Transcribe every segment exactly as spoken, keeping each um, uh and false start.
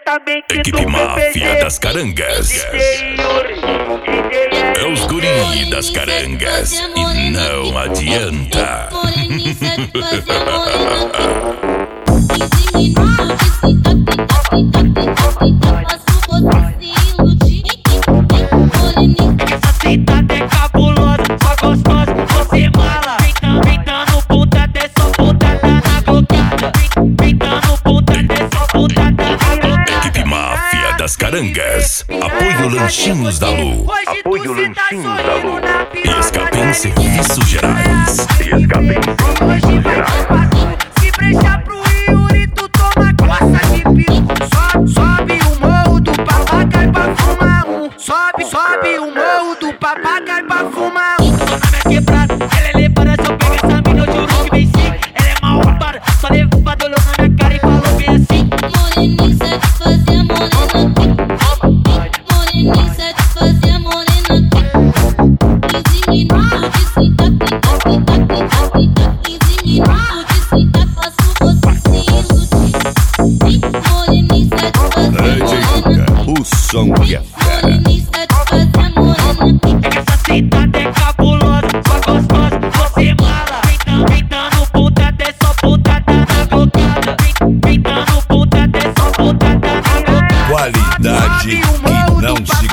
diretamente Equipe do Máfia das Carangas. É os guri das carangas e não adianta. Essa sentada é cabulosa, só gostosa, você mala. Pintando puta, até só putada na glocada. Pintando puta, até só putada na glocada. Equipe Máfia das Carangas. Apoio Lanchinhos da Lu. Apoio Lanchinhos da Lu. E Escape em Serviços Gerais. E Escape em Serviços Gerais. Se brechar pro Yuri, tu toma coça de pico. Sobe, sobe o morro do papagaio pra fumar um. Sobe, sobe o morro do papagaio pra fumar um. Tô na minha quebrada, ela é levada. Se eu pego essa mina, eu juro que vem sim. Ela é mal roubada, só levada, olhou na minha cara e falou bem assim. Moreninha satisfazer a morena aqui. Moreninha satisfazer a morena aqui. quinze minutos de sentar, pica, pica, pica, pica. quinze minutos de sentar, faço você se iludir. Moreninha satisfazer a morena aqui. O som que é fera. Moreninha satisfazer a morena aqui. Essa sentada é cabulosa, só gostosa, você mala. Pintando puta, até só putada na glocada. Pintando puta, até só putada na glocada. Qualidade que não se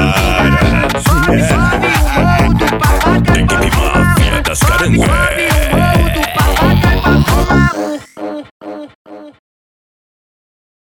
compara. Sobe, sobe o morro do papagaio. Equipe Máfia das Carangas.